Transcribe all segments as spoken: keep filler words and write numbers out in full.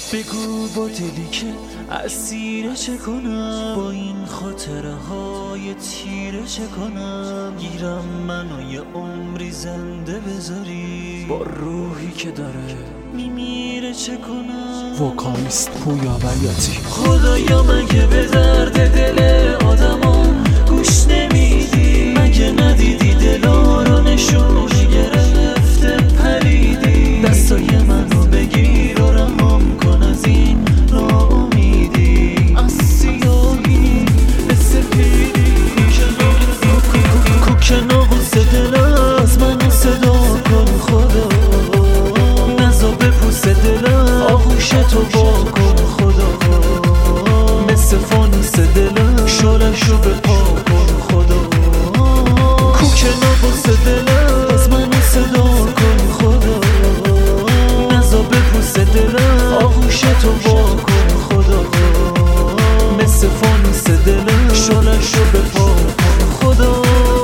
بگو با دلی که اسیره چه کنم، با این خاطره های تیره چه کنم. گیرم منو یه عمری زنده بذاری، با روحی که داره میمیره چه کنم. وکالیست پویا بیاتی. خدایا مگه به درد دل آدما گوش نمیدی؟ مگه ندیدی دلا رو نشونی گرفته پریدی؟ دستای منو بگیر و رهام کن از این ناامیدی، از سیاهی به سپیدی. کوک ناقص دل از منو صدا کن خدا، نزا به پوست دلم آغوش تو با کن خدا. مثل فانوس دلم شلشو به پا کن خدا. کوک ناقص دلم از منو صدا کن خدا، نزا به پوست دلم آغوش تو با کن خدا. مثل فانوس دلم شلشو به پا کن خدا.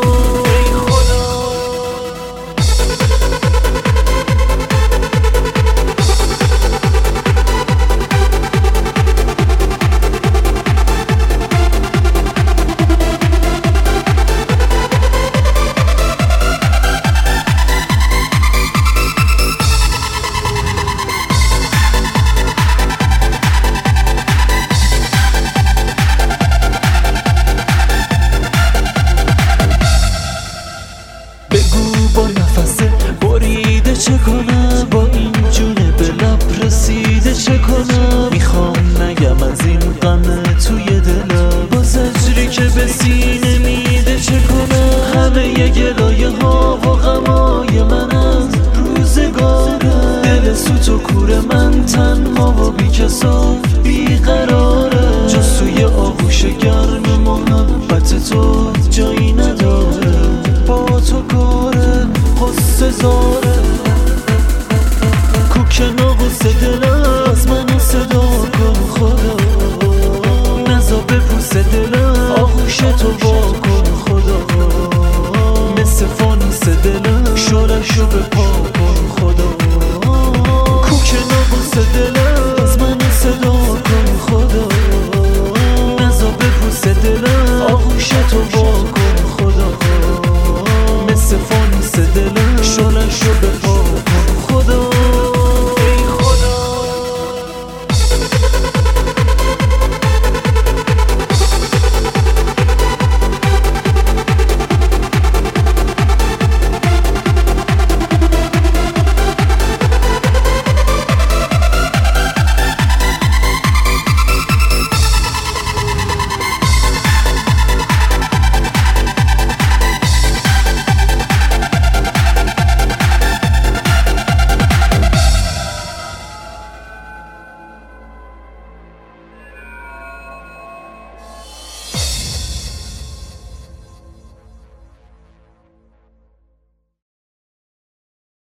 با نفس بریده چه کنم، با این جونه به لب رسیده چه کنم. میخوام نگم از این غم توی دلم، با زجری که به سینه میده چه کنم. همه ی گلایه ها و غمای من از روزگارم، دل سوت و کور من